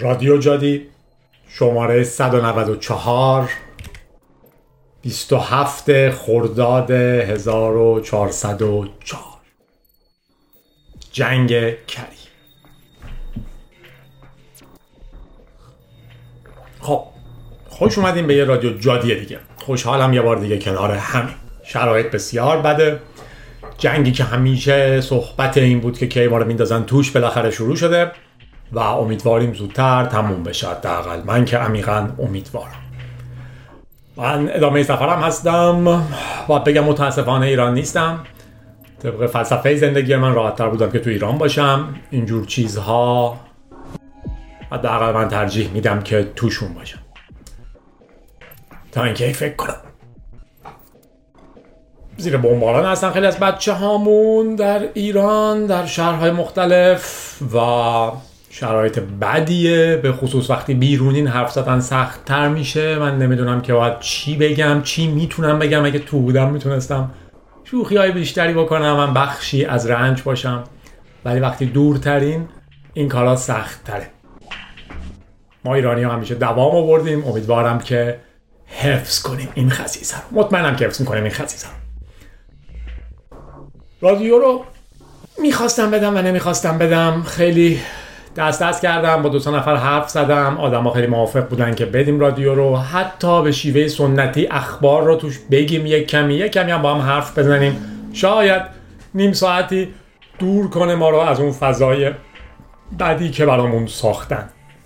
رادیو جادی شماره 194 27 خرداد 1404 جنگ کری. خب خوش اومدیم به یه رادیو جادی دیگه. خوشحالم یه بار دیگه کنار همین. شرایط بسیار بده. جنگی که همیشه صحبت این بود که کی ما رو میندازن توش بالاخره شروع شده و امیدواریم زودتر تموم بشه. حداقل من که عمیقاً امیدوارم. من ادامه سفرم هستم. باید بگم متاسفانه ایران نیستم. طبق فلسفه زندگی من راحت‌تر بودم که تو ایران باشم. اینجور چیزها حداقل من ترجیح میدم که توشون باشم تا اینکه فکر کنم. زیر بمباران هستن خیلی از بچه هامون در ایران، در شهرهای مختلف و شرایط بدیه، به خصوص وقتی بیرونین حرف زدن سخت تر میشه. من نمیدونم که باید چی بگم، چی میتونم بگم. اگه تو بودم میتونستم شوخی های بیشتری بکنم، من بخشی از رنج باشم، ولی وقتی دورترین این کارا سخت تره. ما ایرانی ها همیشه دوام آوردیم، امیدوارم که حفظ کنیم این خصیصه رو. مطمئنم که حفظ میکنیم این خصیصه رو. رادیو رو میخواستم بدم و نمیخواستم بدم. خیلی دست کردم، با 2 نفر حرف زدم، آدم ها خیلی موافق بودن که بدیم رادیو رو، حتی به شیوه سنتی اخبار رو توش بگیم، یک کمی هم با هم حرف بزنیم، شاید نیم ساعتی دور کنه ما رو از اون فضای بدی که برامون ساختن.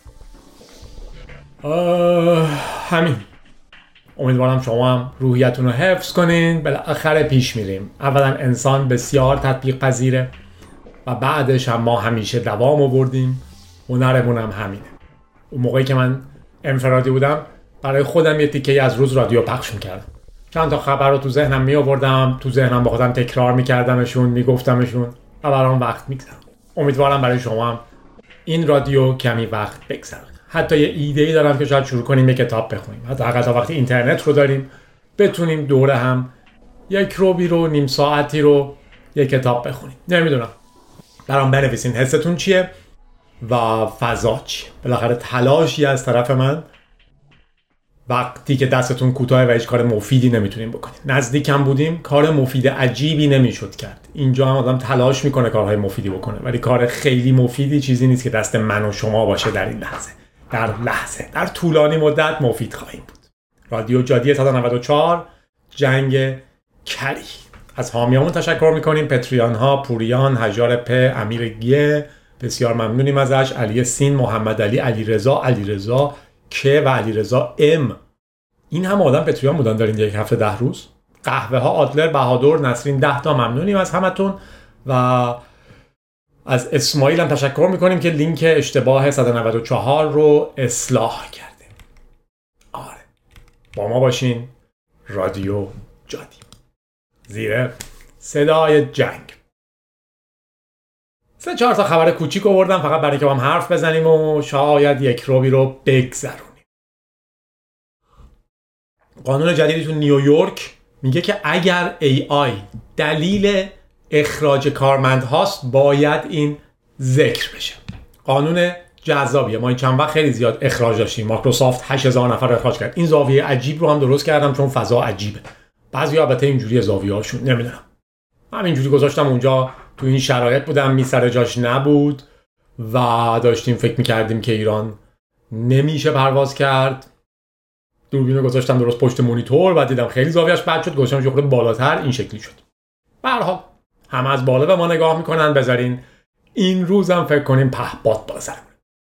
همین. امیدوارم شما هم روحیتون رو حفظ کنین. بالاخره پیش میریم. اولا انسان بسیار تطبیق پذیره و بعدش هم ما همیشه دوام آوردیم. هنرمون هم همینه. اون موقعی که من انفرادی بودم برای خودم یه تیکه از روز رادیو پخش میکردم. چند تا خبر رو تو ذهنم میآوردم، تو ذهنم با خودم تکرار میکردمشون، میگفتمشون و برام وقت میگذرم. امیدوارم برای شما هم این رادیو کمی وقت بگذره. حتی یه ایده‌ای دارم که شاید شروع کنیم یه کتاب بخونیم. حتی تا وقتی اینترنت رو داریم بتونیم دوره هم یک روبی رو، نیم ساعتی رو یک کتاب بخونیم. نمیدونم. برام بنویسین حستون چیه و فضا چیه. بالاخره تلاشی از طرف من وقتی که دستتون کوتاه و هیچ کار مفیدی نمیتونیم بکنیم. نزدیکم بودیم کار مفید عجیبی نمیشد کرد. اینجا هم آدم تلاش میکنه کارهای مفیدی بکنه، ولی کار خیلی مفیدی چیزی نیست که دست من و شما باشه در این لحظه. در طولانی مدت مفید خواهیم بود. رادیو جادی 194 جنگ کری. از حامیامون تشکر میکنیم. پتریان ها: پوریان، هژار پ، امیر گیه، بسیار ممنونیم ازش، علی سین، محمد علی، علیرضا که و علیرضا ام. این هم آدم پتریان بودن در این یک هفته 10 روز. قهوه ها: آدلر، بهادر، نسرین 10 تا. ممنونیم از همتون و از اسماعیل هم تشکر میکنیم که لینک اشتباه 194 رو اصلاح کرده. آره، با ما باشین. رادیو جادی زیر صدای جنگ. 3-4 تا خبر کوچیک آوردم فقط برای که با هم حرف بزنیم و شاید یک روبی رو بگذرونیم. قانون جدیدی تو نیویورک میگه که اگر AI دلیل اخراج کارمند هاست باید این ذکر بشه. قانون جذابیه. ما این چند وقت خیلی زیاد اخراج داشتیم. مایکروسافت 8000 نفر اخراج کرد. این زاویه عجیب رو هم درست کردم چون فضا عجیبه. بعضی البته اینجوری زاویه‌هاشون نمیدونم. من اینجوری گذاشتم اونجا. تو این شرایط بودم، می سر جاش نبود و داشتیم فکر می‌کردیم که ایران نمیشه پرواز کرد. دوربینو گذاشتم درست پشت مانیتور، بعد دیدم خیلی زاویه‌اش بد شد، گذاشتم یه خورده بالاتر، این شکلی شد. به هر حال همه از بالا به ما نگاه میکنن. بذارین این روزم فکر کنیم پهپاد بالا سرمون.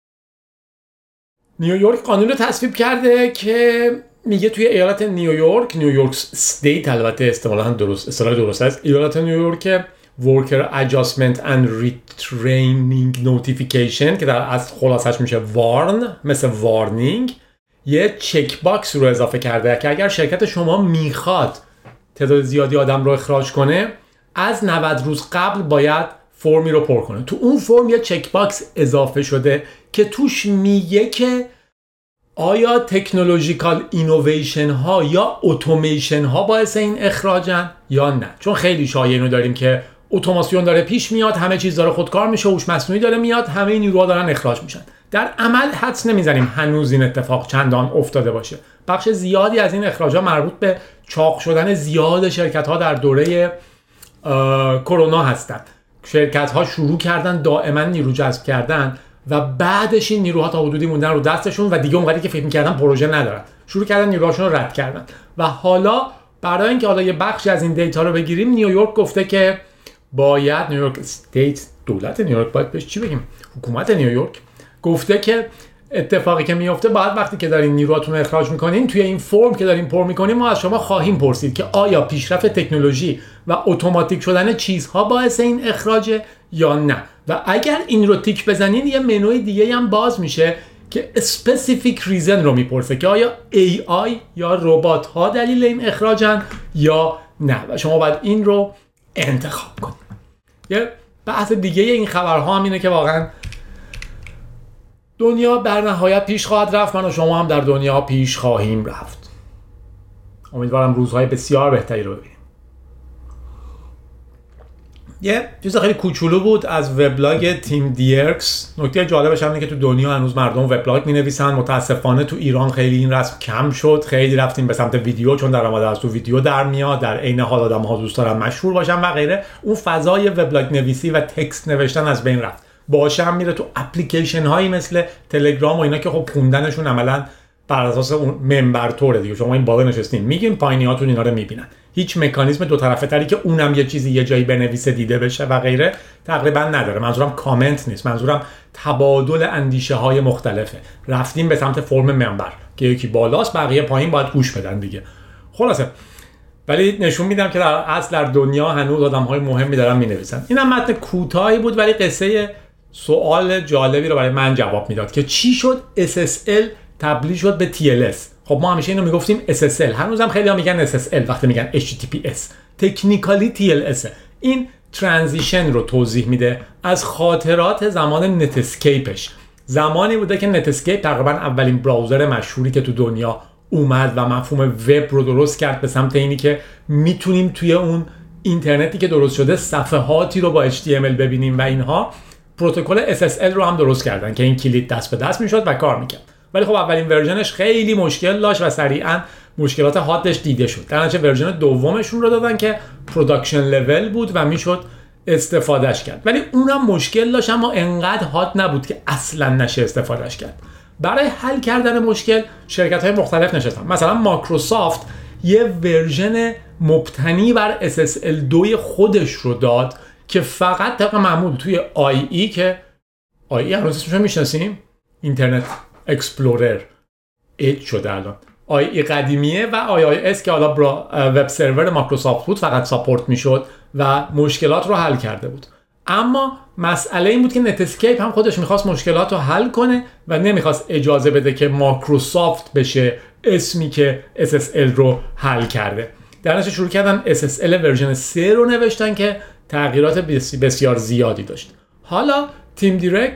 نیویورک قانون رو تصویب کرده که میگه توی ایالت نیویورک استیت، البته اصطلاح درست است، ایالت نیویورک Worker Adjustment and Retraining Notification که در اصل خلاصش میشه وارن، مثل وارنینگ، یه چک باکس رو اضافه کرده که اگر شرکت شما میخواد تعداد زیادی آدم رو اخراج کنه، از 90 روز قبل باید فرمی رو پر کنه. تو اون فرم یه چک باکس اضافه شده که توش میگه که آیا تکنولوژیکال اینویشن ها یا اتوماسیون ها باعث این اخراجن یا نه. چون خیلی شایعه اینو داریم که اتوماسیون داره پیش میاد، همه چیز داره خودکار میشه، هوش مصنوعی داره میاد، همه این نیروها دارن اخراج میشن. در عمل حدس نمیزنیم هنوز این اتفاق چندان افتاده باشه. بخش زیادی از این اخراجات مربوط به چاق شدن زیاد شرکت‌ها در دوره کرونا هستند. شرکت‌ها شروع کردن دائما نیرو جذب کردن و بعدش این نیروها تا حدودی موندن رو دستشون و دیگه اونقدری که فکر می‌کردن پروژه ندارن. شروع کردن نیروهاشون رو رد کردن و حالا برای اینکه حالا یه بخشی از این دیتا رو بگیریم، نیویورک گفته که باید نیویورک استیت، دولت نیویورک، باید بهش چی بگیم، حکومت نیویورک گفته که اتفاقی که میفته بعد وقتی که دارین نیروهاتون رو اخراج میکنین توی این فرم که دارین پر میکنین ما از شما خواهیم پرسید که آیا پیشرفت تکنولوژی و اتوماتیک شدن چیزها باعث این اخراجه یا نه. و اگر این رو تیک بزنین یه منوی دیگه هم باز میشه که اسپسیفیک ریزن رو میپرسه که آیا AI یا ربات ها دلیل این اخراجن یا نه و شما باید این رو انتخاب کنید. یه بحث دیگه این خبرها هم اینه که واقعا دنیا در نهایت پیش خواهد رفت، من و شما هم در دنیا پیش خواهیم رفت. امیدوارم روزهای بسیار بهتری رو ببینیم. یه چیز خیلی کوچولو بود از وبلاگ تیم دیرکس. نکته جالبش اینه که تو دنیا هنوز مردم وبلاگ می‌نویسن. متاسفانه تو ایران خیلی این رسم کم شد. خیلی رفتیم به سمت ویدیو چون درآمد از تو ویدیو در میاد. در عین حال آدم‌ها دوست دارن مشهور باشن و غیره. اون فضای وبلاگ نویسی و تکست نوشتن از بین رفت. باشه هم میره تو اپلیکیشن هایی مثل تلگرام و اینا که خب خوندنشون عملاً بر اساس اون منبر توره دیگه. شما این بالا نشستین میگین پایینیاتون اینا رو میبینن. هیچ مکانیزم دو طرفه تری که اونم یه چیزی یه جایی بنویسه دیده بشه و غیره تقریبا نداره. منظورم کامنت نیست، منظورم تبادل اندیشه های مختلفه. رفتیم به سمت فرم منبر که یکی بالاست بقیه پایین باید گوش بدن دیگه. خلاصه ولی نشون میدم که در اصل در دنیا هنوز آدم‌های مهمی دارن مینویسن. اینم متن کوتاهی بود ولی قصه سوال جالبی رو برای من جواب میداد که چی شد SSL تبدیل شد به TLS. خب ما همیشه اینو میگفتیم SSL، هنوزم خیلی ها میگن SSL وقتی میگن HTTPS. تکنیکالی TLS. این ترانزیشن رو توضیح میده از خاطرات زمان نتسکیپش. زمانی بوده که نتسکیپ تقریبا اولین براوزر مشهوری که تو دنیا اومد و مفهوم وب رو درست کرد به سمت اینی که میتونیم توی اون اینترنتی که درست شده صفحاتی رو با HTML ببینیم و اینها. پروتکل SSL رو هم درست کردن که این کلید دست به دست میشد و کار میکرد. ولی خب اولین ورژنش خیلی مشکل داشت و سریعا مشکلات حادش دیده شد. در نتیجه ورژن دومشون رو دادن که پروداکشن لول بود و میشد استفادهش کرد. ولی اونم مشکل داشت اما انقدر حاد نبود که اصلا نشه استفادهش کرد. برای حل کردن مشکل شرکت‌های مختلف نشستن. مثلا مایکروسافت یه ورژن مبتنی بر SSL2 خودش رو داد که فقط طبق معمول توی IE که IE هنوز اسمش رو میشناسیم، اینترنت اکسپلورر ایج شده الان. IE قدیمیه و IIS که حالا وب سرور مایکروسافت بود فقط ساپورت میشد و مشکلات رو حل کرده بود. اما مسئله این بود که نتسکیپ هم خودش میخواست مشکلات رو حل کنه و نمیخواست اجازه بده که مایکروسافت بشه اسمی که SSL رو حل کرده. در نتیجه شروع کردن SSL ورژن 3 رو نوشتن که تغییرات بسیار زیادی داشت. حالا تیم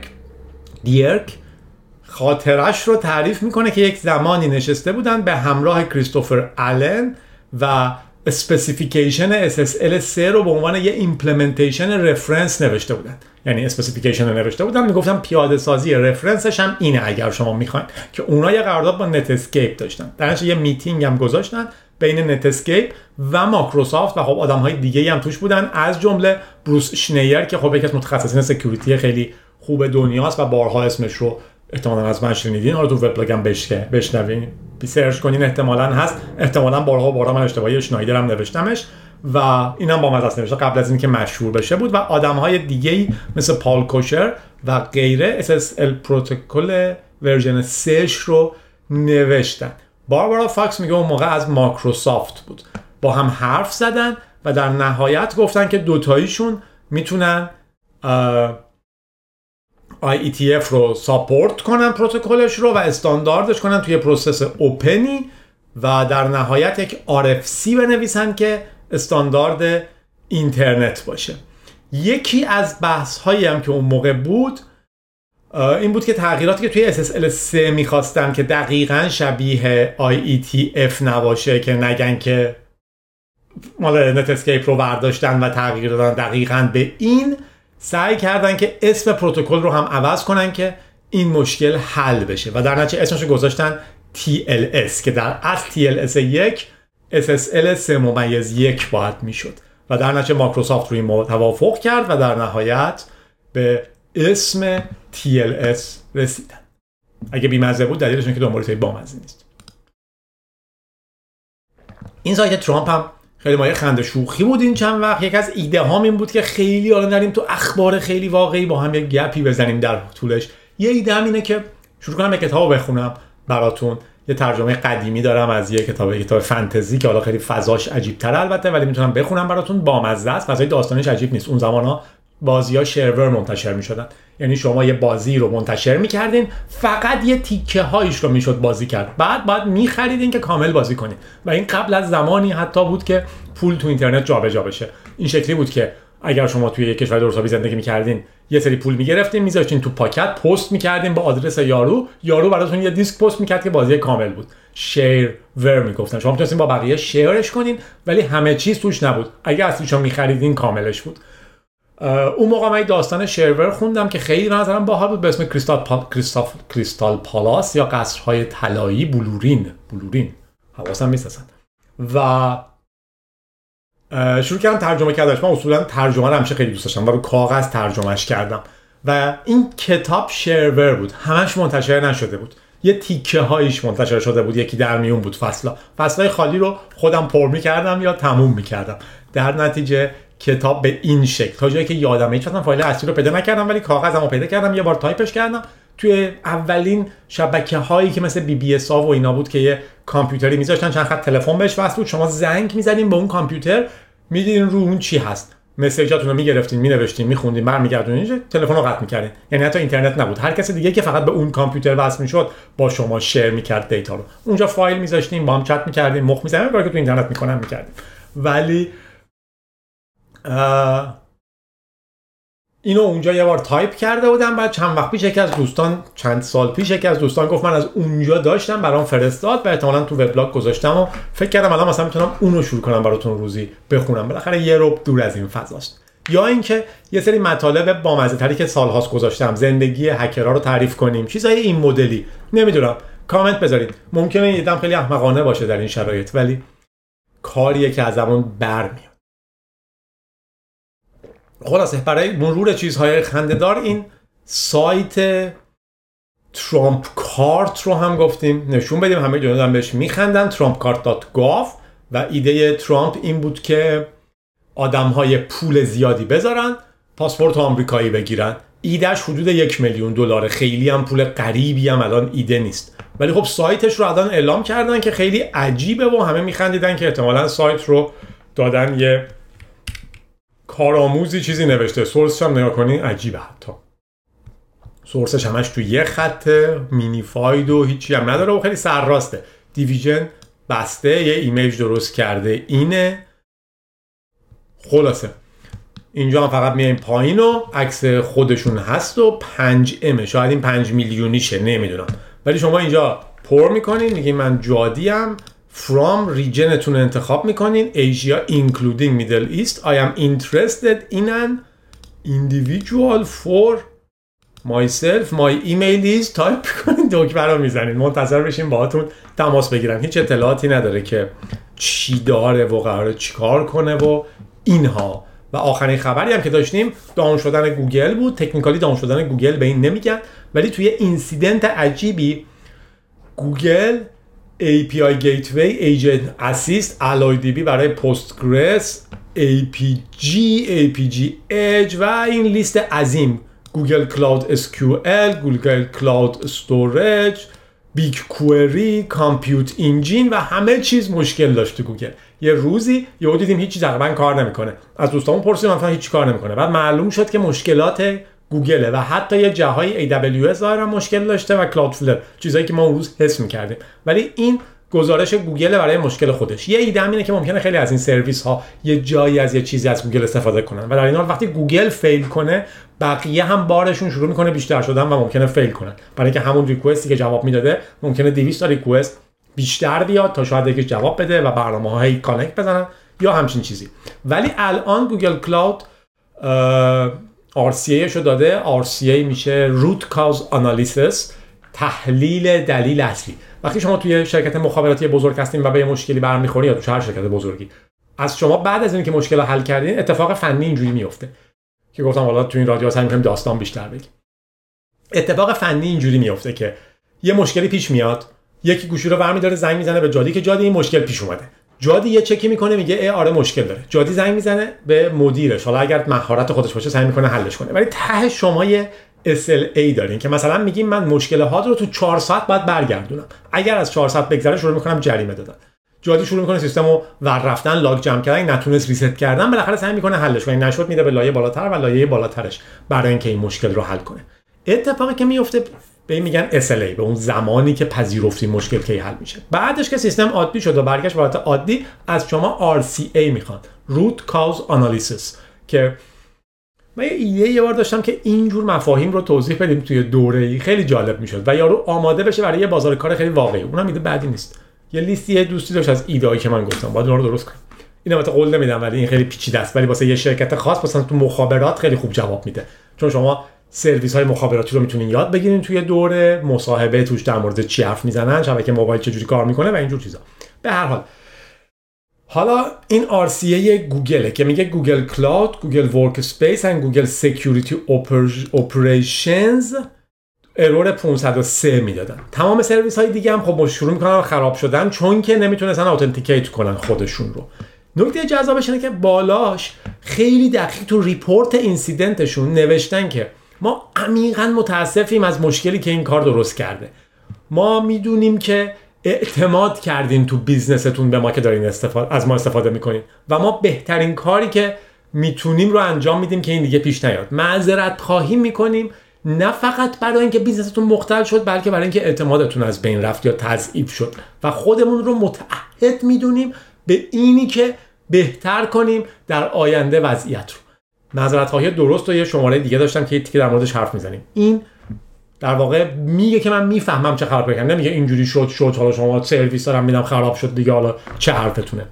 دیرک خاطرش رو تعریف میکنه که یک زمانی نشسته بودن به همراه کریستوفر آلن و اسپسیفیکیشن SSL 3 رو به عنوان یه ایمپلمنتیشن رفرنس نوشته بودن. یعنی اسپسیفیکیشن رو نوشته بودن میگفتن پیاده سازی رفرنسش هم اینه اگر شما میخواین، که اونا یه قرارداد با نتسکیپ داشتن. در نتیجه یه میتینگ هم گذاشتن بین نتسکیپ و مایکروسافت و خب آدم‌های دیگه‌ای هم توش بودن از جمله بروس شنیر که خب یکی از متخصصین سکیوریتی خیلی خوب دنیاست و بارها اسمش رو احتمالاً از من شنیدین. حالا تو وبلاگم بشنوین سرچ کنین احتمالاً هست. احتمالاً بارها من اشتباهی شنایدر هم نوشتمش و اینم با مزه نوشته قبل از اینکه مشهور بشه بود و آدم‌های دیگه‌ای مثل پال کوشر و غیره SSL پروتکل ورژن 3 رو نوشتن. باربارا فاکس میگه اون موقع از مایکروسافت بود. با هم حرف زدن و در نهایت گفتن که دوتاییشون میتونن IETF رو ساپورت کنن پروتکلش رو و استانداردش کنن توی پروسس اوپنی و در نهایت یک RFC بنویسن که استاندارد اینترنت باشه. یکی از بحث هایی هم که اون موقع بود این بود که تغییراتی که توی SSL 3 میخواستن که دقیقاً شبیه IETF نباشه، که نگن که مال نتسکیپ رو برداشتن و تغییر دادن دقیقاً به این، سعی کردن که اسم پروتکل رو هم عوض کنن که این مشکل حل بشه و در نتیجه اسمش رو گذاشتن TLS که در اصل TLS 1 SSL 3/1 باید میشد و در نتیجه مایکروسافت روی این توافق کرد و در نهایت به اسم TLS رسیدن. اگه بی‌مزه بود دلیلش اینه که دنبال توی بامزه نیست. این سایت ترامپ هم خیلی مایه خنده شوخی بود این چند وقت. یک از ایده هام این بود که خیلی حالا نریم تو اخبار خیلی واقعی با هم یک گپی بزنیم در طولش. یه ایده هم اینه که شروع کنم یک کتاب بخونم براتون. یه ترجمه قدیمی دارم از یه کتاب فانتزی که حالا خیلی فضاش عجیب تر البته، ولی میتونم بخونم براتون. بامزه است، فضای داستانش عجیب نیست. اون زمانا بازی‌ها شرور منتشر می‌شدن، یعنی شما یه بازی رو منتشر می‌کردین، فقط یه تیکه هایش رو میشد بازی کرد، بعد باید می‌خریدین که کامل بازی کنین و این قبل از زمانی حتی بود که پول تو اینترنت جابجا بشه. این شکلی بود که اگر شما توی یک کشور درستابی زندگی می‌کردین یه سری پول می‌گرفتین می‌ذاشتین تو پاکت، پست می‌کردین با آدرس یارو براتون یه دیسک پست می‌کرد که بازی کامل بود. شیر ور میگفتن. شما می‌تونستین با بقیه شیرش کنین ولی همه چیز توش نبود. اگه اصلیشو می‌خریدین کاملش بود. اون موقع من داستان شرور خوندم که خیلی به نظرم باحال بود به اسم کریستال پالاس یا قصرهای طلایی. بلورین حواسم نیست اصلا. و شروع کردم ترجمه کردنش. من اصولا ترجمه رو همیشه خیلی دوست داشتم و رو کاغذ ترجمهش کردم و این کتاب شرور بود، همش منتشر نشده بود، یه تیکه هایش منتشر شده بود، یکی در میون بود. فصلای خالی رو خودم پر می‌کردم یا تموم می‌کردم. در نتیجه کتاب به این شکل تا جایی که یادمه، هیچ وقت فایل اصلی رو پیدا نکردم ولی کاغذمو پیدا کردم، یه بار تایپش کردم توی اولین شبکه‌هایی که مثل BBS و اینا بود که یه کامپیوتری میذاشتن چند خط تلفن بهش وصل بود، شما زنگ می‌زدین به اون کامپیوتر، می‌دیدین رو اون چی هست، مسیجاتون رو می‌گرفتین، می‌نوشتین، می‌خوندین، برمیگردونین، تلفن رو قطع می‌کردین. یعنی حتی اینترنت نبود، هر کسی دیگه که فقط به اون کامپیوتر وصل می‌شد با شما شیر می‌کرد دیتا رو. اونجا فایل می‌ذاشتین، با هم چت می‌کردین، مخ می‌زدین، کاری که تو اینترنت می‌کنن می‌کردین. ولی اینو اونجا یه بار تایپ کرده بودم. بعد چند وقت پیش چند سال پیش یکی از دوستان گفت من از اونجا داشتم، برام فرستاد و احتمالاً تو وبلاگ گذاشتم و فکر کردم الان مثلا میتونم اونو شروع کنم براتون روزی بخونم، بالاخره یه ربع دور از این فضاست. یا اینکه یه سری مطالب بامزه تری که سال‌هاست گذاشتم، زندگی هکرها رو تعریف کنیم، چیزای این مدلی. نمیدونم، کامنت بذارید. ممکنه یه دم خیلی احمقانه باشه در این شرایط ولی کاریه که از زمان برمیاد. خلاصه برای مرور چیزهای خنده‌دار این سایت ترامپ کارت رو هم گفتیم نشون بدیم، همه دنیا بهش میخندن. trumpcart.gov و ایده ترامپ این بود که آدم‌های پول زیادی بذارن پاسپورت آمریکایی بگیرن. ایدهش حدود $1,000,000، خیلی هم پول غریبی هم الان ایده نیست، ولی خب سایتش رو الان اعلام کردن که خیلی عجیبه و همه میخندیدن که احتمالاً سایت رو دادن یه کارآموزی چیزی نوشته. سورسش هم نگاه کنین عجیبه، حتی سورسش همش تو یه خط مینیفاید و هیچی هم نداره و خیلی سرراسته. دیویژن بسته یه ایمیج درست کرده اینه. خلاصه اینجا هم فقط میایم پایین و عکس خودشون هست و 5M، شاید این 5 میلیونیشه نمیدونم، ولی شما اینجا پر میکنین، میگین من جادیم، from ریجنتون انتخاب میکنین، Asia including Middle East. I am interested in an individual for myself. My email is تایپ کنین، دکمه رو میزنین، منتظر بشین باهاتون تماس بگیرن. هیچ اطلاعاتی نداره که چی داره و قراره چیکار کنه و اینها. و آخرین خبری هم که داشتیم داون شدن گوگل بود. تکنیکالی داون شدن گوگل به این نمیگن، ولی توی اینسیدنت عجیبی گوگل API Gateway, Agent Assist, AlloyDB برای Postgres, APG Edge و این لیست عظیم، Google Cloud SQL, Google Cloud Storage, BigQuery, Compute Engine و همه چیز مشکل داشت تو گوگل. یه روزی یهو دیدیم هیچی تقریبا کار نمیکنه. از دوستامون پرسیدم مثلا هیچ کار نمیکنه. بعد معلوم شد که مشکلات گوگله و حتی یه جاهای AWS ظاهرا مشکل داشته و کلاودفلر، چیزایی که ما اون روز حس می‌کردیم. ولی این گزارش گوگل برای مشکل خودش. یه ایده اینه که ممکنه خیلی از این سرویس ها یه جایی از یه چیزی از گوگل استفاده کنن و در این حال وقتی گوگل فیل کنه بقیه هم بارشون شروع میکنه بیشتر شدن و ممکنه فیل کنن، برای اینکه همون ریکوستی که جواب میداده ممکنه 200 تا ریکوست بیشتر بیاد تا شاید یکیش جواب بده و برنامه‌ها هی کانکت بزنن یا همچین چیزی. ولی الان گوگل کلاود RCA شو داده. RCA میشه Root Cause Analysis، تحلیل دلیل اصلی. وقتی شما توی شرکت مخابراتی بزرگ هستین و به یه مشکلی برمیخورین، یا تو هر شرکت بزرگی، از شما بعد از اینکه مشکل رو حل کردین اتفاق فنی اینجوری میفته که گفتم حالا تو این رادیو سعی می‌کنیم داستان بیشتر بگیم. اتفاق فنی اینجوری میفته که یه مشکلی پیش میاد، یکی گوشی رو برمی‌داره زنگ میزنه به جادی که جادی این مشکل پیش اومده. جادی یه چکی میکنه میگه آره مشکل داره. جادی زنگ میزنه به مدیرش، حالا اگر مهارت خودش باشه سعی میکنه حلش کنه. ولی ته شما یه SLA دارین که مثلا میگیم من مشکل هات رو تو 4 ساعت باید برگردونم. اگر از 4 ساعت بگذره شروع میکنم جریمه دادن. جادی شروع میکنه سیستمو ور رفتن، لاگ جمع کردن، نتونست ریست کردن، بالاخره سعی میکنه حلش کنه. نشد میده به لایه بالاتر و لایه بالاترش برای اینکه این مشکل رو حل کنه. اتفاقی که میفته به این میگن SLA، به اون زمانی که پذیرفتی مشکل کی حل میشه. بعدش که سیستم عادی شد و برگشت به حالت عادی، از شما RCA میخوان، Root Cause Analysis، که من یه بار داشتم که اینجور مفاهیم رو توضیح بدیم توی دوره‌ای، خیلی جالب میشد و یارو آماده بشه برای یه بازار کار خیلی واقعی. اونم ایده بعدی نیست. یه لیستی دوستی داشت از ایده‌ای که من گفتم، باید اون رو درست کنم. اینا البته قول نمیدم ولی این خیلی پیچیده است، ولی واسه یه شرکت خاص مثلا تو مخابرات خیلی خوب جواب میده، چون شما سرویس های مخابراتی رو میتونین یاد بگیرین توی دوره، مصاحبه توش در مورد چی حرف میزنن، شبکه موبایل چجوری کار میکنه و اینجور چیزا. به هر حال حالا این RCA گوگله که میگه گوگل کلاود، گوگل ورک اسپیس و گوگل سکیوریتی اپریشنز ارور 503 میدادن. تمام سرویس های دیگه هم خب شروع میکنن خراب شدن چون که نمیتونستن اتنتیکیت کنن خودشون رو. نکته جذابش اینه که بالاش خیلی دقیق تو ریپورت اینسیدنتشون نوشتن که ما عمیقاً متاسفیم از مشکلی که این کار درست کرده. ما میدونیم که اعتماد کردین تو بیزنستون به ما که دارین از ما استفاده میکنین و ما بهترین کاری که میتونیم رو انجام میدیم که این دیگه پیش نیاد. معذرت خواهی میکنیم، نه فقط برای اینکه بیزنستون مختل شد، بلکه برای اینکه اعتمادتون از بین رفت یا تضعیف شد و خودمون رو متعهد میدونیم به اینی که بهتر کنیم در آینده وضعیت رو. معذرت خواهی درست و یه شماره دیگه داشتم که یه تیکه در موردش حرف میزنیم. این در واقع میگه که من میفهمم چه خبر بکنم، نمیگه اینجوری شد حالا شما سرویس دارم میدم خراب شد دیگه حالا چه حرفتونه،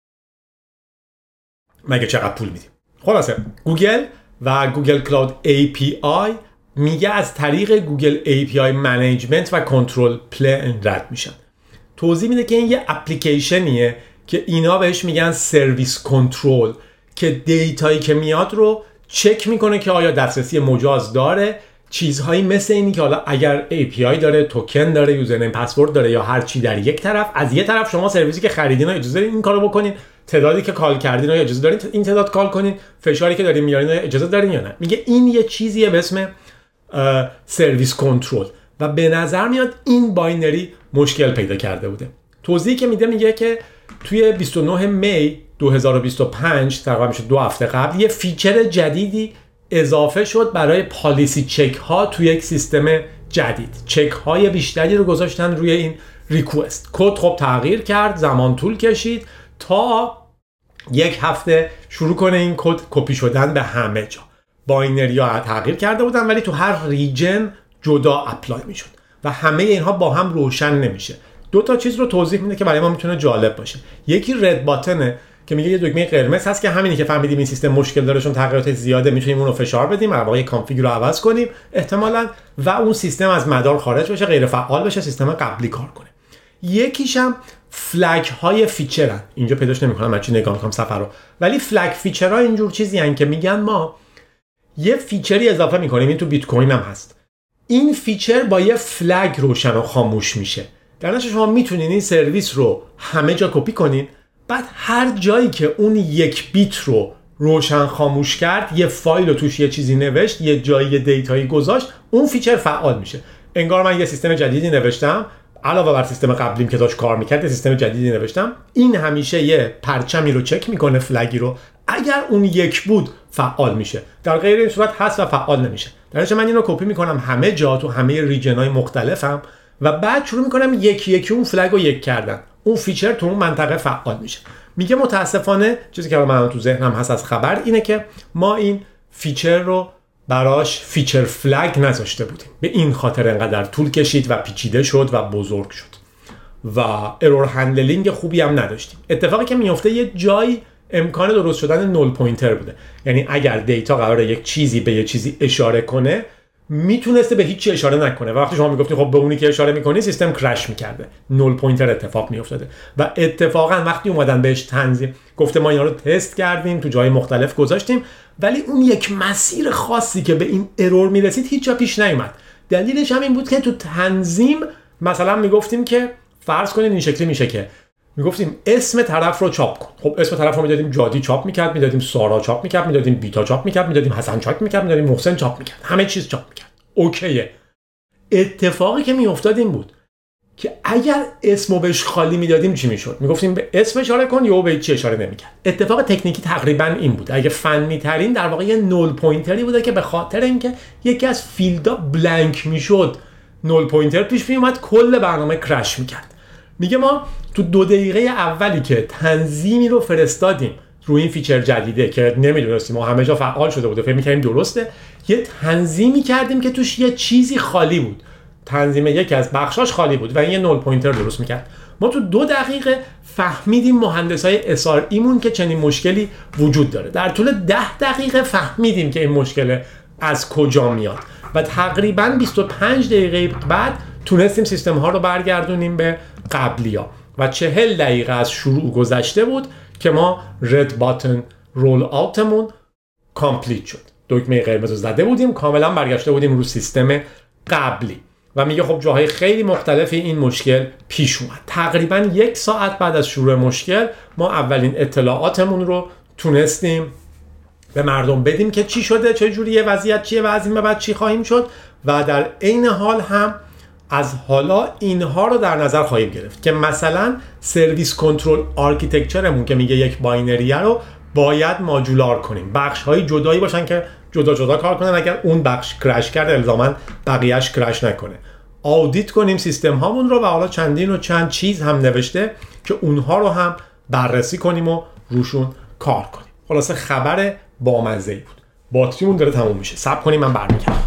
مگه چقدر پول میدیم. خلاصه گوگل و گوگل کلاود API میگه از طریق گوگل API منیجمنت و کنترل پلن رد میشن. توضیح میده که این یه اپلیکیشنیه که اینا بهش میگن سرویس کنترل، که دیتایی که میاد رو چک میکنه که آیا دسترسی مجاز داره، چیزهایی مثل اینی که حالا اگر API داره، توکن داره، یوزرنیم پسورد داره یا هر چی در یک طرف، از یه طرف شما سرویسی که خریدین رو اجازه دارین این کارو بکنین، تعدادی که کال کردین رو اجازه دارین این تعداد کال کنین، فشاری که دارین میارین رو اجازه دارین یا نه. میگه این یه چیزیه به اسم سرویس کنترل و به نظر میاد این باینری مشکل پیدا کرده بوده. توضیحی که میگه که توی 29 می 2025 تقریبا میشه 2 هفته قبل یه فیچر جدیدی اضافه شد برای پالیسی چک ها توی یک سیستم جدید. چک های بیشتری رو گذاشتن روی این ریکوست. کد خب تغییر کرد، زمان طول کشید تا 1 هفته شروع کنه این کد کپی شدن به همه جا. باینری ها تغییر کرده بودن ولی تو هر ریجن جدا اپلای میشد و همه اینها با هم روشن نمیشه. 2 تا چیز رو توضیح میده که برای ما میتونه جالب باشه. یکی رد باتنه که میگه یه دکمه قرمز هست که همینی که فهمیدیم این سیستم مشکل داره چون تغییرات زیاده، میتونیم اون رو فشار بدیم، واقعا کانفیگ رو عوض کنیم احتمالاً و اون سیستم از مدار خارج بشه، غیر فعال بشه، سیستم قبلی کار کنه. یکیش هم فلگ های فیچرن. اینجا پیداش نمی‌کنم من چی نگاه می‌کنم صفحه رو، ولی فلگ فیچرها اینجور چیزی ان که میگن ما یه فیچری اضافه می‌کنیم، این تو بیت کوین هم هست. این فیچر با یه فلگ روشن و خاموش میشه. در نتیجه شما میتونین این سرویس رو همه جا کپی کنین، بعد هر جایی که اون 1 بیت رو روشن خاموش کرد، یه فایل رو توش یه چیزی نوشت، یه جایی دیتایی گذاشت، اون فیچر فعال میشه. انگار من یه سیستم جدیدی نوشتم علاوه بر سیستم قبلیم که داشت کار میکرد، سیستم جدیدی نوشتم. این همیشه یه پرچمی رو چک میکنه، فلگی رو، اگر اون 1 بود فعال میشه، در غیر این صورت هست و فعال نمیشه. در نتیجه من اینو کپی میکنم همه جا تو همه ریجن‌های مختلفم و بعد شروع میکنم یکی یکی اون فلگ رو یک کردن. اون فیچر تو اون منطقه فعال میشه. میگه متاسفانه چیزی که من تو ذهنم هست از خبر اینه که ما این فیچر رو براش فیچر فلگ نذاشته بودیم، به این خاطر انقدر طول کشید و پیچیده شد و بزرگ شد و ارور هندلینگ خوبی هم نداشتیم. اتفاقی که میفته یه جایی امکان درست شدن نول پوینتر بوده. یعنی اگر دیتا قراره یک چیزی به یک چیزی اشاره کنه میتونسته به هیچ چی اشاره نکنه و وقتی شما میگفتید خب به اونی که اشاره میکنی سیستم کرش میکرده، نول پوینتر اتفاق میافتاده. و اتفاقا وقتی اومدن بهش تنظیم گفته ما اینا رو تست کردیم تو جای مختلف گذاشتیم، ولی اون یک مسیر خاصی که به این ارور میرسید هیچ جا پیش نیومد. دلیلش هم این بود که تو تنظیم مثلا میگفتیم که فرض کنید این شکلی میشه که میگفتیم اسم طرف رو چاپ کن. خب اسم طرف رو میدادیم جادی چاپ میکرد، میدادیم سارا چاپ میکرد، میدادیم بیتا چاپ میکرد، میدادیم حسن چاپ میکرد، میدادیم محسن چاپ میکرد، همه چیز چاپ میکرد. اوکیه. اتفاقی که میافتاد این بود که اگر اسمو بهش خالی میدادیم چی میشد؟ میگفتیم به اسم اشاره کن یا به چی اشاره نمیکرد. اتفاق تکنیکی تقریبا این بود. اگه فنی ترین در واقع نول پوینتری بوده که به خاطر اینکه یکی از فیلدها بلانک میشد نول پوینتر پیش میومد کل برنامه کرش میکرد. میگه ما تو 2 دقیقه اولی که تنظیمی رو فرستادیم روی این فیچر جدیده که نمیدونستیم ما همه جا فعال شده بوده فکر می‌کردیم درسته، یه تنظیمی کردیم که توش یه چیزی خالی بود. تنظیم یکی از بخشاش خالی بود و این یه نول پوینتر درست میکرد. ما تو 2 دقیقه فهمیدیم مهندسای SRE مون که چنین مشکلی وجود داره. در طول 10 دقیقه فهمیدیم که این مشکل از کجا میاد و تقریباً 25 دقیقه بعد تونستیم سیستم ها رو برگردونیم به قبلی‌ها و 40 دقیقه از شروع گذشته بود که ما رد باتن رول آوتمون کامپلیت شد. دکمه قرمز رو زده بودیم، کاملا برگشته بودیم رو سیستم قبلی و میگه خب جاهای خیلی مختلفی این مشکل پیش اومد. تقریبا 1 ساعت بعد از شروع مشکل ما اولین اطلاعاتمون رو تونستیم به مردم بدیم که چی شده، چه جوریه وضعیت چیه و از این به بعد چی خواهیم شد و در عین حال هم از حالا اینها رو در نظر خواهیم گرفت که مثلا سرویس کنترل آرکیتکچرمون که میگه یک باینریه رو باید ماژولار کنیم، بخش های جدایی باشن که جدا جدا کار کنن، اگر اون بخش کرش کرد الزاما بقیه‌اش کرش نکنه. آودیت کنیم سیستم هامون رو و حالا چند چیز هم نوشته که اونها رو هم بررسی کنیم و روشون کار کنیم. خلاصه خبر بامزه‌ای بود. باتریمون داره تموم میشه. صبر کنیم من برمیگردم.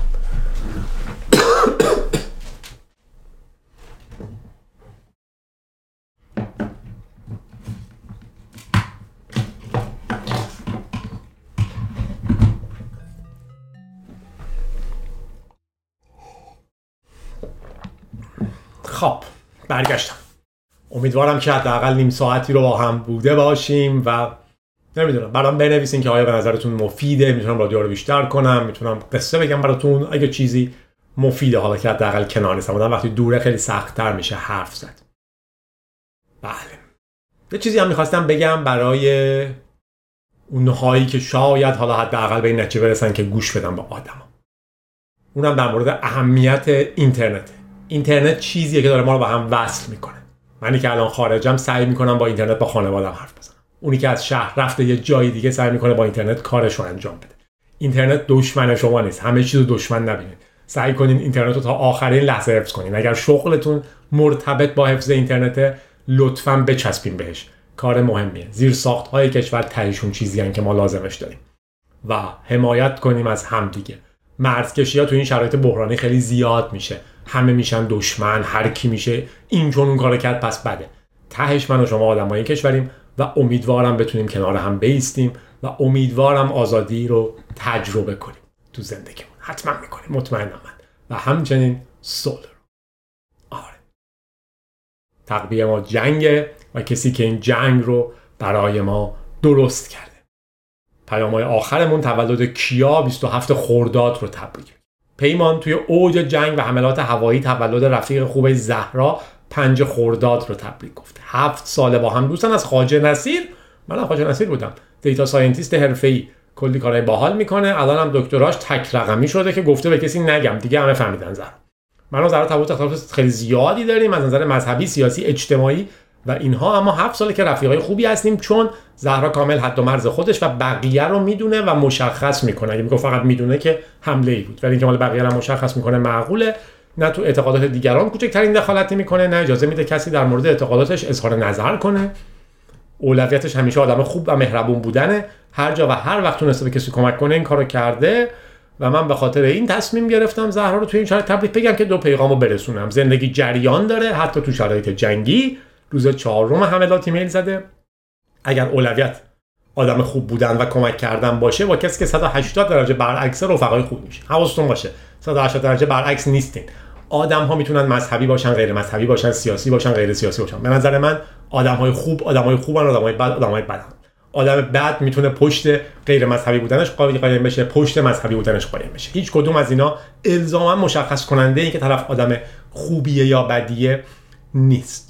خب برگشتم. امیدوارم که حداقل نیم ساعتی رو با هم بوده باشیم و نمیدونم برام بنویسین که آیا به نظرتون مفیده، میتونم رادیو رو بیشتر کنم، میتونم قصه بگم براتون اگه چیزی مفیده، حالا که حداقل کنار نیستم. وقتی دوره خیلی سخت‌تر میشه حرف زد. بله. یه چیزی هم میخواستم بگم برای اونهایی که شاید حالا حداقل به این نتیجه برسن که گوش بدن به آدما. اونم در مورد اهمیت اینترنت. اینترنت چیزیه که داره ما رو با هم وصل میکنه. منی که الان خارجم سعی میکنم با اینترنت با خانواده‌ام حرف بزنم. اونی که از شهر رفته یه جای دیگه سعی میکنه با اینترنت کارش رو انجام بده. اینترنت دشمن شما نیست. همه چیزو دشمن نبینید. سعی کنین اینترنت رو تا آخرین لحظه حفظ کنین. اگر شغلتون مرتبط با حفظ اینترنته لطفاً بچسبین بهش. کار مهمیه. زیرساخت‌های کشور تهیشون چیزی هستن که ما لازمش داریم. و حمایت کنیم از همدیگه. مرزکشی‌ها تو این شرایط بحرانی خیلی زیاد میشه. همه میشن دشمن، هر کی میشه این چون اون کارو کرد پس بده. تهش من و شما آدمای کشوریم و امیدوارم بتونیم کنار هم بایستیم و امیدوارم آزادی رو تجربه کنیم تو زندگیمون. حتما میکنیم، مطمئنم من. و همچنین صلح رو. آره. تقویه ما جنگه و کسی که این جنگ رو برای ما درست کرده. پیام‌های آخرمون تولد کیا 27 خرداد رو تبریک. پیمان توی اوج جنگ و حملات هوایی تولد رفیق خوب زهرا 5 خرداد رو تبریک گفته. 7 ساله با هم دوستن. از خواجه نصیر، منم خواجه نصیر بودم، دیتا ساینتیست حرفه‌ای، کلی کارهای باحال میکنه. الان هم دکتراش تک رقمی شده که گفته به کسی نگم، دیگه همه فهمیدن زهرا. من و زهرا تفاوت اختلاف خیلی زیادی داریم از نظر مذهبی، سیاسی، اجتماعی و اینها، اما 7 ساله که رفیقای خوبی هستیم چون زهرا کامل حد و مرز خودش و بقیه رو میدونه و مشخص میکنه. اگه میگه فقط میدونه که حمله ای بود، ولی اینکه مال بقیه رو مشخص میکنه معقوله. نه تو اعتقادات دیگران کوچکترین دخالتی میکنه، نه اجازه میده کسی در مورد اعتقاداتش اظهار نظر کنه. اولویتش همیشه آدم خوب و مهربون بودنه. هر جا و هر وقت تونسته به کسی کمک کنه این کارو کرده و من به خاطر این تصمیم گرفتم زهرا رو توی این شرایط تبریک بگم که 2 پیغامو برسونم. زندگی جریان داره حتی تو شرایط جنگی. روز 4 حملات ایمیل زده. اگر اولویت آدم خوب بودن و کمک کردن باشه با کسی که 180 درجه برعکس رفقای خوب میشه. حواستون باشه 180 درجه برعکس نیستین. آدم‌ها میتونن مذهبی باشن، غیر مذهبی باشن، سیاسی باشن، غیر سیاسی باشن. به نظر من آدم‌های خوب آدم‌های خوبن، آدم‌های بد آدم‌های بدن. آدم بد میتونه پشت غیر مذهبی بودنش قایم بشه، پشت مذهبی بودنش قایم بشه. هیچ کدوم از اینا الزاما مشخص کننده این که طرف آدم خوبیه یا بدیه نیست.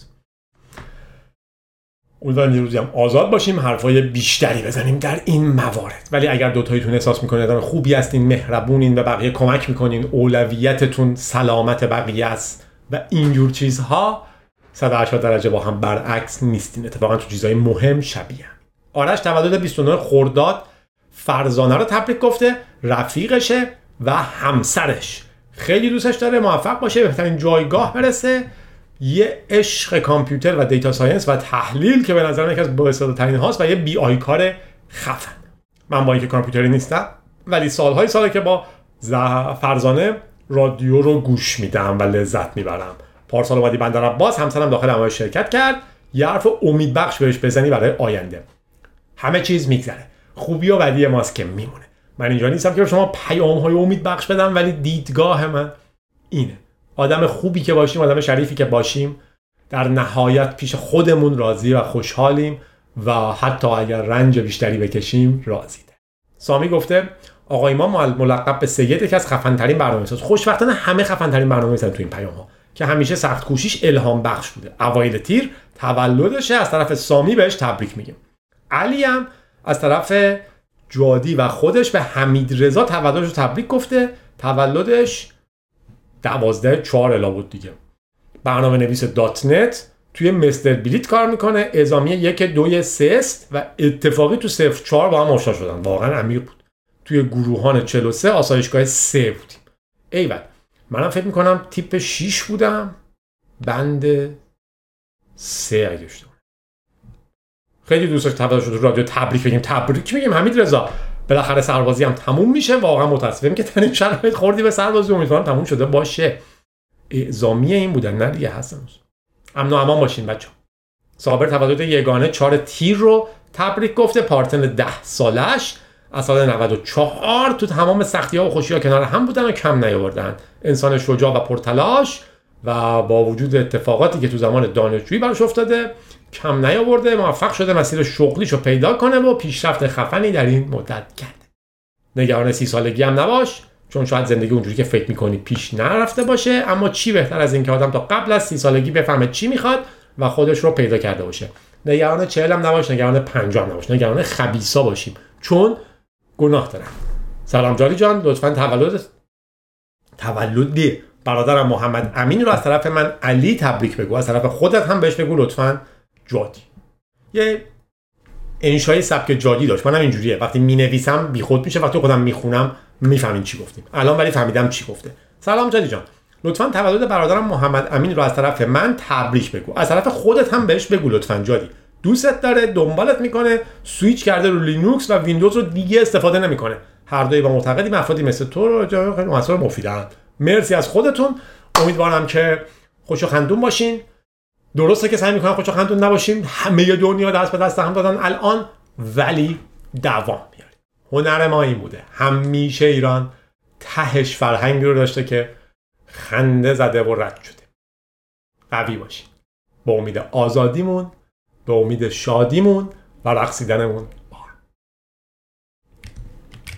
امیدوارم یه روزی هم آزاد باشیم حرفای بیشتری بزنیم در این موارد. ولی اگر دوتاییتون احساس میکنید آدم خوبی هستین، مهربونین، به بقیه کمک میکنین، اولویتتون سلامت بقیه است و اینجور چیزها، 180 درجه با هم برعکس نیستین. اتفاقا تو چیزهای مهم شبیه. آرش تولد 29 خرداد فرزانه رو تبریک گفته، رفیقشه و همسرش. خیلی دوستش داره، موفق باشه، بهترین جایگاه برسه. یه عشق کامپیوتر و دیتا ساینس و تحلیل که به نظر من یکی از بااستعدادترین هاست و یه بی آی کار خفن. من با اینکه کامپیوتری نیستم ولی سالهای ساله که با فرزانه رادیو رو گوش میدم و لذت میبرم. پارسال اومدی بندرعباس، همسرم داخل همایش شرکت کرد. یه حرف امیدبخش بهش بزنی برای آینده. همه چیز میگذره، خوبی و بدی ماست که میمونه. من اینجا نیستم که به شما پیام‌های امیدبخش بدم، ولی دیدگاه من اینه. آدم خوبی که باشیم، آدم شریفی که باشیم، در نهایت پیش خودمون راضی و خوشحالیم و حتی اگر رنج بیشتری بکشیم راضیه. سامی گفته آقای ما ملقب به سید یکی از خفن‌ترین برنامه‌ساز. خوشبختانه همه خفن‌ترین برنامه‌ساز تو این پیام‌ها که همیشه سخت کوشیش الهام بخش بوده. اوایل تیر تولدشه، از طرف سامی بهش تبریک میگیم. علی هم از طرف جادی و خودش به حمید رضا تولدش رو تبریک گفته. تولدش 12/4 الا بود دیگه. برنامه نویس دات نت توی مستر بلیت کار میکنه. اعزامی 1-2-3 است و اتفاقی تو 0-4 با هم آشنا شدن. واقعا عمیق بود. توی گروهان 43 آسایشگاه 3 بودیم. ایول. منم فکر میکنم تیپ 6 بودم، بند 3 اگه اشتباه. خیلی دوست داشت تولدش رو رادیو تبریک بگیم حمید رضا. بالاخره سربازی هم تموم میشه. واقعا متاسفم که در این شرایط خوردی به سربازی. امیدوارم تموم شده باشه. اعزامی این بودن نه دیگه هستن. امن و امان باشین بچه‌ها. صابر تولد یگانه 4 تیر رو تبریک گفته. پارتن 10 سالش از سال 94 تو تمام سختی‌ها و خوشی‌ها کنار هم بودن و کم نیاوردن. انسان شجاع و پرتلاش و با وجود اتفاقاتی که تو زمان دانشجویی براش افتاده کم نیاورده، موفق شده مسیر شغلیشو پیدا کنه و پیشرفت خفنی در این مدت کرده. نگران 30 سالگی هم نباش، چون شاید زندگی اونجوری که فکر می‌کنی پیش نرفته باشه، اما چی بهتر از این که آدم تا قبل از 30 سالگی بفهمه چی میخواد و خودش رو پیدا کرده باشه. نگران 40 هم نباش، نگران 50 هم نباش، نگران خبیثا باشیم چون گناه دارن. سلام جاری جان، لطفاً تولد برادرم محمد امین رو از طرف من علی تبریک بگو، از طرف خودت هم بهش بگو لطفاً جادی. یه انشای سبک جادی داشت. منم اینجوریه، وقتی مینویسم بیخود میشه، وقتی خودم میخونم میفهمین چی گفتیم. الان ولی فهمیدم چی گفته. سلام جادی جان، لطفاً تولد برادرم محمد امین رو از طرف من تبریک بگو، از طرف خودت هم بهش بگو لطفاً جادی. دوستت داره، دنبالت میکنه، سویچ کرده رو لینوکس و ویندوز رو دیگه استفاده نمیکنه. هر دوی با معتقدیم افرادی مثل تو رو خیلی مسائل مفیدن. مرسی از خودتون. امیدوارم که خوش و خندون باشین. درسته که سعی میکنم خوش و خندون نباشیم، همه دنیا دست به دست هم دادن الان، ولی دوام میاریم. هنر ما این بوده، همیشه ایران تهش فرهنگی رو داشته که خنده زده و رد شده. قوی باشین. به امید آزادیمون، به امید شادیمون و رقصیدنمون.